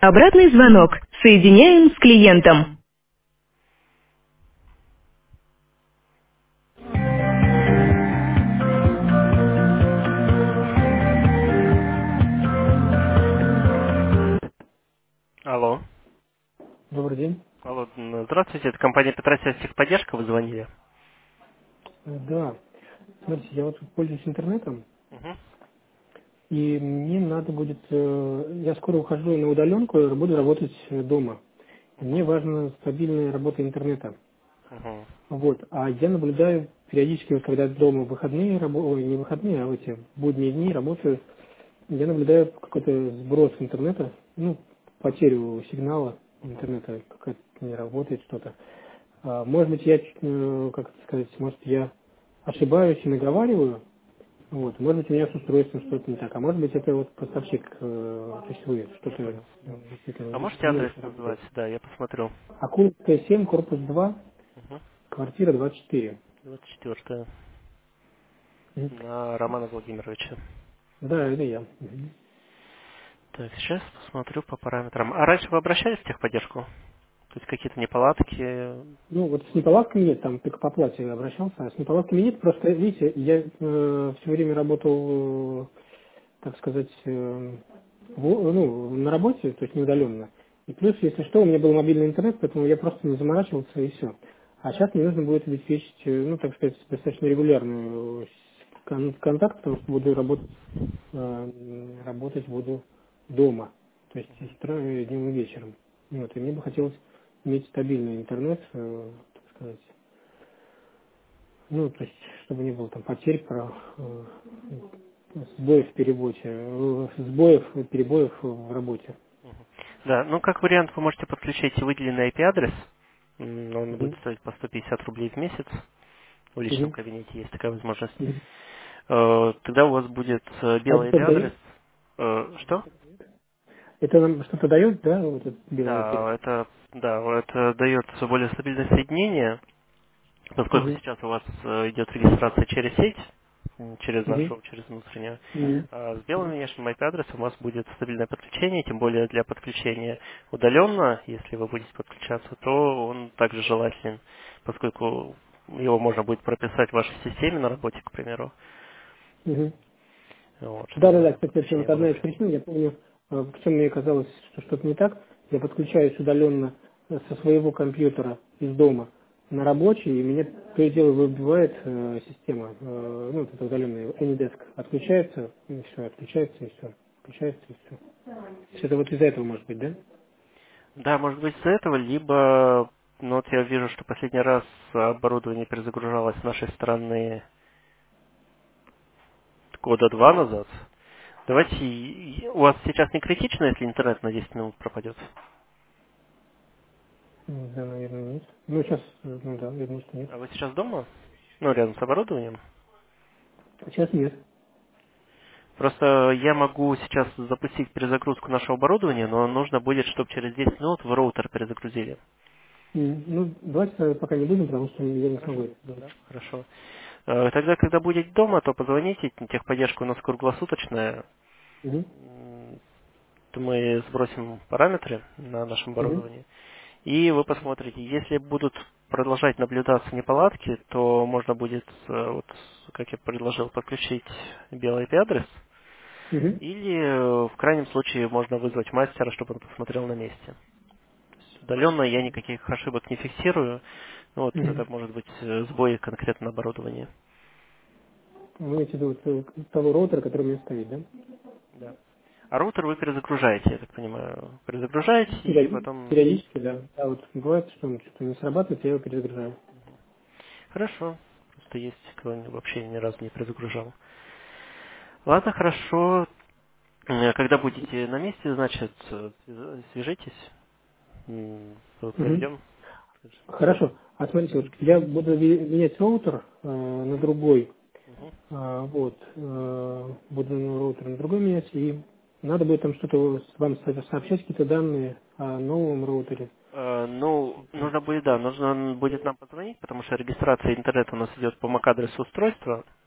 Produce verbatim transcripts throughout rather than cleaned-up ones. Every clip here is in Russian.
Обратный звонок. Соединяем с клиентом. Алло. Добрый день. Алло, м, здравствуйте, это компания Петросвязь техподдержка, вы звонили? Э, Да, смотрите, я вот тут пользуюсь интернетом, Угу. и мне надо будет, э, я скоро ухожу на удаленку и буду работать э, дома. И мне Угу. важна стабильная работа интернета. Угу. Вот, а я наблюдаю периодически, вот когда дома выходные, рабо- ой, не выходные, а в эти будние дни работаю, я наблюдаю какой-то сброс интернета, ну, потерю сигнала Угу. интернета, какая-то не работает что-то. А, Может быть, я, э, как это сказать, может, я ошибаюсь и наговариваю, вот, может быть, у меня с устройством что-то не так, а может быть, это вот поставщик, э, то есть вы, Я что-то понял. Да. м, действительно А можете не адрес очень назвать? работает. Да, я посмотрю. Акульская семь, корпус два, Угу. квартира двадцать четыре. двадцать четвёртое. Мгм. На Романа Владимировича. Да, это я. Мгм. Так, сейчас посмотрю по параметрам. А раньше вы обращались в техподдержку? То есть какие-то неполадки? Ну, вот с неполадками нет, там только по плате обращался, а с неполадками нет, просто, видите, я э, все время работал, э, так сказать, э, в- ну, на работе, то есть не удаленно. И плюс, если что, у меня был мобильный интернет, поэтому я просто не заморачивался и все. А сейчас мне нужно будет обеспечить, э, ну, так сказать, достаточно регулярный э, кон- контакт, потому что буду работать, э, работать буду дома, то есть и с утра, и днем и вечером. Вот, и мне бы хотелось иметь стабильный интернет, э, так сказать, ну, то есть, чтобы не было там потерь, про, э, сбоев в переботе, э, сбоев, перебоев в работе. Мгм. Да, ну как вариант вы можете подключить выделенный ай пи-адрес. М, Он будет Мгм. стоить по сто пятьдесят рублей в месяц. В личном Мгм. кабинете есть такая возможность. Мгм. Э, Тогда у вас будет э, А это белый что-то ай пи-адрес. дает? Э, Что? Это нам что-то дает, да, вот этот белый Да, перец? это, да, это дает более стабильное соединение, поскольку Угу. сейчас у вас э, идет регистрация через сеть, м, через Угу. нашу, через внутреннюю. Угу. А с белым внешним ай пи-адресом у вас будет стабильное подключение, тем более для подключения удаленно, если вы будете подключаться, то он также желателен, поскольку его можно будет прописать в вашей системе на работе, к примеру, Угу. вот, Да, да, да, чтобы кстати, это подключение вот было одна из быстрее. причин, я помню, э, в чем мне казалось, что что-то не так. Я подключаюсь удаленно э, со своего компьютера из дома на рабочий, и меня то и дело выбивает э, система, э, ну, вот это удаленная AnyDesk. Отключается, и все, отключается, и все. Отключается, и все. Это вот из-за этого может быть, да? Да, может быть из-за этого, либо, ну вот я вижу, что последний раз оборудование перезагружалось с нашей стороны года два назад. Давайте, и- у вас сейчас не критично, если интернет на десять минут пропадет? М, Да, наверное, нет. Ну, сейчас, э, ну да, я думаю, что нет. А вы сейчас дома? Ну, рядом с оборудованием? Сейчас нет. Просто я могу сейчас запустить перезагрузку нашего оборудования, но нужно будет, чтобы через десять минут вы роутер перезагрузили. М, Ну, давайте наверное, пока не будем, потому что я не смогу Хорошо? это сделать. Да. Хорошо. Э, Тогда, когда будете дома, то позвоните, техподдержка у нас круглосуточная. Угу. М, то мы сбросим параметры на нашем Угу. оборудовании. И вы посмотрите, если будут продолжать наблюдаться неполадки, то можно будет, э, вот, как я предложил, подключить белый ай пи-адрес. Угу. Или э, в крайнем случае можно вызвать мастера, чтобы он посмотрел на месте. То есть удаленно я никаких ошибок не фиксирую. Ну вот Угу. это может быть э, сбой конкретно на оборудовании. Вы имеете в виду вот, э, того роутера, который у меня стоит, да? Да. А роутер вы перезагружаете, я так понимаю. Перезагружаете и Периоди- потом... Периодически, да. А вот бывает, что он что-то не срабатывает, я его перезагружаю. Хорошо. Просто есть, кто вообще ни разу не перезагружал. Ладно, хорошо. Э, Когда будете на месте, значит, э, связ- свяжитесь. М, Мгм. Проведем. Хорошо. А смотрите, вот я буду ви- менять роутер э, на другой. Мгм. А, вот. э, буду на роутер на другой менять, и надо будет там что-то с- вам со- сообщать, какие-то данные о новом роутере. Э, Ну, нужно будет, да, нужно будет нам позвонить, потому что регистрация интернета у нас идет по эм эй си-адресу устройства.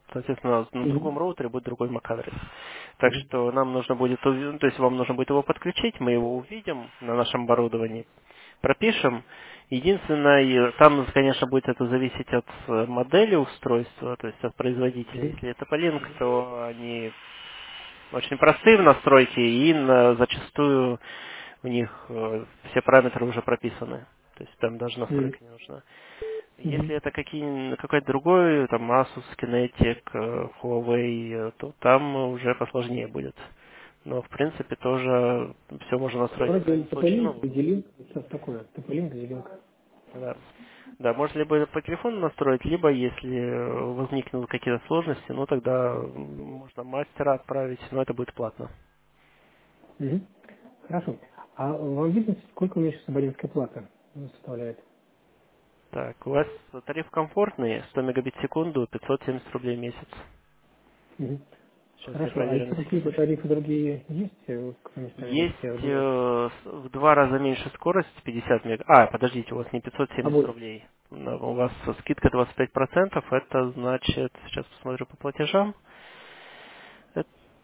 Соответственно, на Мгм. другом роутере будет другой эм эй си-адрес. Так Мгм. что нам нужно будет, уви- то есть вам нужно будет его подключить, мы его увидим на нашем оборудовании, пропишем. Единственное, и там, конечно, будет это зависеть от э, модели устройства, то есть от производителя. Мгм. Если это Polink, то они очень простые в настройке, и на- зачастую у них э, все параметры уже прописаны. То есть там даже Мгм. настройка не нужна. Мгм. Если это какие, какой-то другой, там Asus, Kinetic, э, Huawei, э, то там уже посложнее будет. Но в принципе тоже все можно настроить в Вроде крайнем случае. тополинк, Ну, делинк, что такое? Тополинк, делинк. да. Да, можно либо по телефону настроить, либо если э, возникнут какие-то сложности, ну тогда м, можно мастера отправить, но это будет платно. Мгм. Хорошо. А вам видно, сколько у меня сейчас абонентская плата составляет? Так, у вас тариф комфортный, сто мегабит в секунду, пятьсот семьдесят рублей в месяц. Мгм. Сейчас я Хорошо. А проверю еще на какие-то телефоне. тарифы другие есть, э, кроме ста Есть мегабит? Я э, с- в два раза меньше скорость, пятьдесят мег. А, подождите, у вас не пятьсот семьдесят Обои. рублей. На- У вас скидка двадцать пять процентов, это значит, сейчас посмотрю по платежам. Это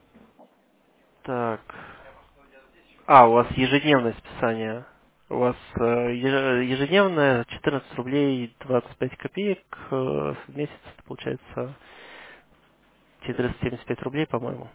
так. А, у вас ежедневное списание. У вас э, еж- ежедневное четырнадцать рублей двадцать пять копеек э, в месяц, это получается четыреста семьдесят пять рублей, по-моему.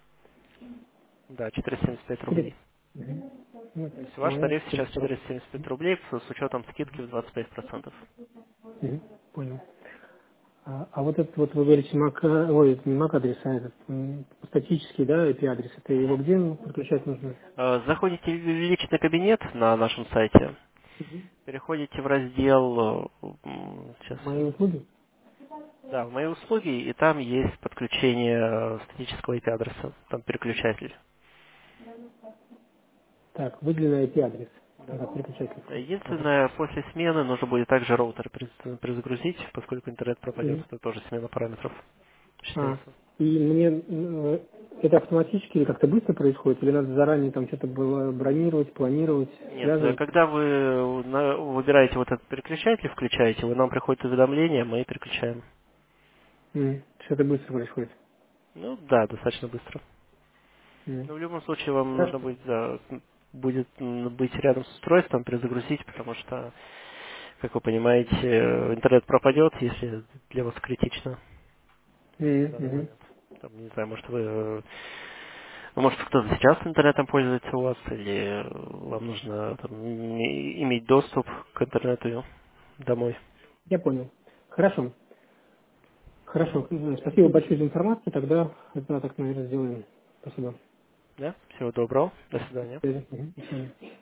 Да, четыреста семьдесят пять рублей. Четыре. Мгм. Ну, То есть ваш моя тариф сейчас четыреста сорок. четыреста семьдесят пять рублей с, с учетом скидки в двадцать пять процентов. Мгм. Понял. А, а вот этот вот вы говорите MAC, э, ой, это не MAC адрес, а этот м, статический, да, ай пи адрес, это его где подключать нужно? Э, Заходите в личный кабинет на нашем сайте, Мгм. переходите в раздел, э, м, сейчас, Мои услуги? да, в мои услуги, и там есть подключение э, статического ай пи адреса, там переключатель. Так, выделенный ай пи адрес. Да. Ага, переключатель. Ага. Единственное, после смены нужно будет также роутер приз- перезагрузить, поскольку интернет пропадет, Мгм. это тоже смена параметров А, считается. и мне э, это автоматически или как-то быстро происходит, или надо заранее там что-то было бронировать, планировать, Нет, э, связываться? когда вы на- выбираете вот этот переключатель, включаете его, нам приходит уведомление, мы переключаем. М, Что это быстро происходит? Ну да, достаточно быстро. М. Но в любом случае вам нужно Хорошо. будет, да, будет м, быть рядом с устройством, перезагрузить, потому что, как вы понимаете, э, интернет пропадет, если для вас критично в М, данный мгм. момент. Там, не знаю, может вы, э, ну, может кто-то сейчас интернетом пользуется у вас, или э, вам нужно там, м- иметь доступ к интернету домой. Я понял. Хорошо. Хорошо. М, Спасибо большое за информацию. Тогда это так, наверное, сделаем. Спасибо. Да? Всего доброго. До свидания. До связи. Мгм. До свидания.